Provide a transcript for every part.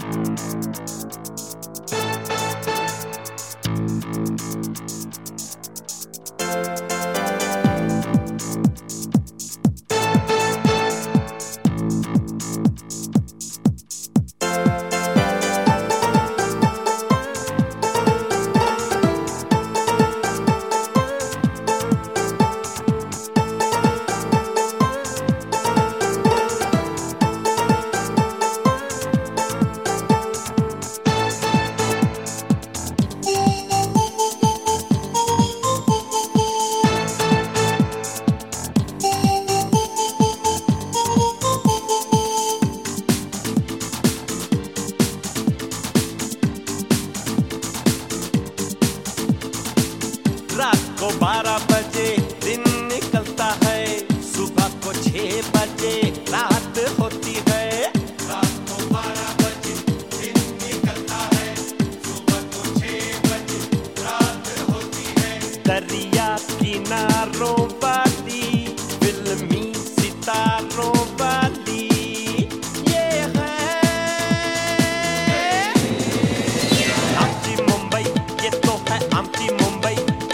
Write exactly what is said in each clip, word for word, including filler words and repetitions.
रात को बारह बजे दिन निकलता है, सुबह को छह बजे रात होती है। रात को बारह बजे दिन निकलता है, सुबह को छह बजे रात होती है। दरिया किनारों वाली फिल्मी सितारों वाली ये है आमची मुंबई, ये तो है आमची Mumbai.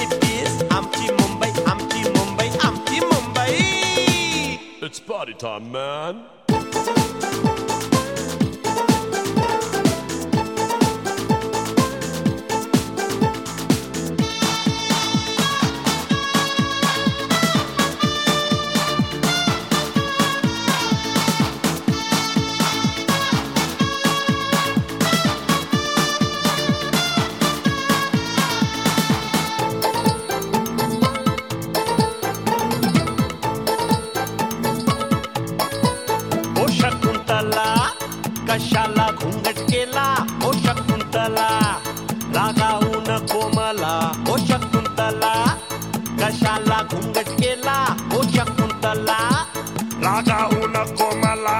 It's party time, man. कशाला घूंघट केला ओ शकुंतला, रागाऊन कोमला ओ शकुंतला। कशाला घूंघट केला ओ शकुंतला, रागाऊन कोमला।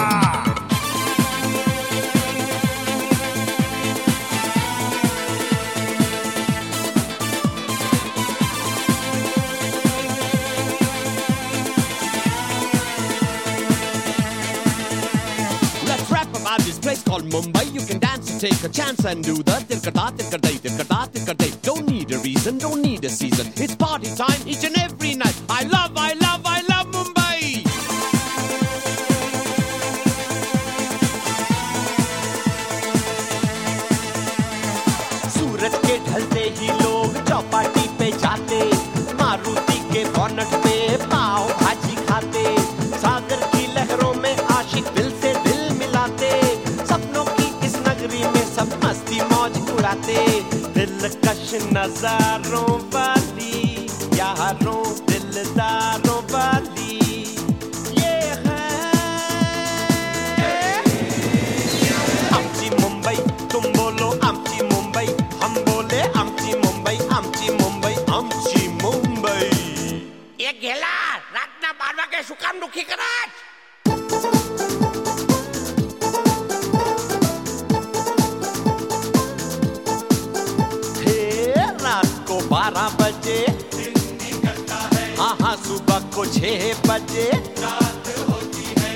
About this place called Mumbai, you can dance and take a chance and do the tirkada tirkaday tirkada tirkaday. Don't need a reason, don't need a season. It's party time each and every night. I love, I love, I love Mumbai. सूरज के ढलते ही लोग चौपाटी पे जाते, मारुति के bonnet पे पाव भाजी खाते। सागर की लहरों में आशिक दिल से दिल मिलाते, सपनों की इस नगरी में सब मस्ती मौज उड़ाते। दिलकश नजारों वाली यारों दिलदारों वाली ये है आमची मुंबई। तुम बोलो आमची मुंबई, हम बोले आमची मुंबई, आमची मुंबई, आमची मुंबई। ये गेला रातना बार वागे શું કામ દુખી કરાજ? बारह बजे दिन निकलता है, हाँ हाँ सुबह को छह बजे रात होती है।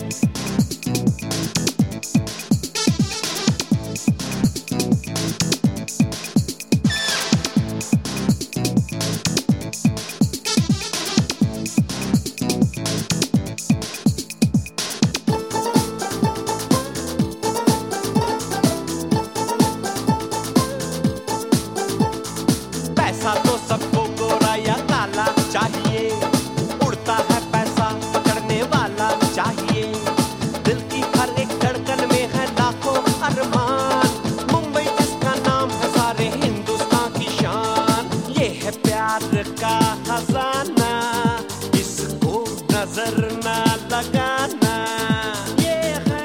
पैसा तो सबको गोरा या काला चाहिए, उड़ता है पैसा पकड़ने वाला चाहिए। दिल की हर एक धड़कन में है लाखों अरमान, मुंबई जिसका नाम है सारे हिंदुस्तान की शान। ये है प्यार का खजाना, इसको नजर ना लगाना। ये है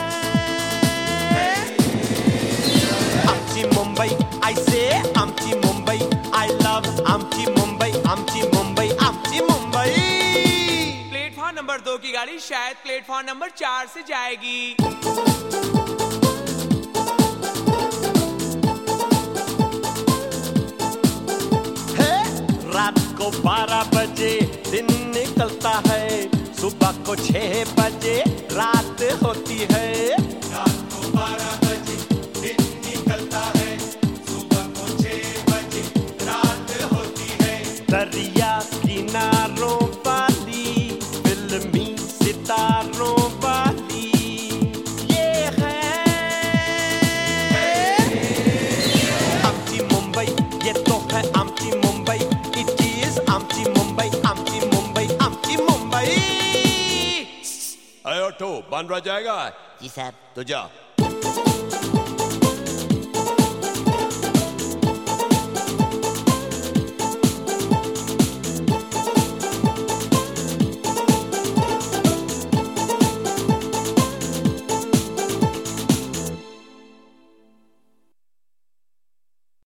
आमची मुंबई, I say आमची मुंबई, I love आमची मुंबई, आमची मुंबई, आमची मुंबई। प्लेटफॉर्म नंबर दो की गाड़ी शायद प्लेटफॉर्म नंबर चार से जाएगी। है रात को बारह बजे दिन निकलता है, सुबह को छह बजे रात होती है। रात को बारह अरे ऑटो बन रह जाएगा जी साहब। तो जा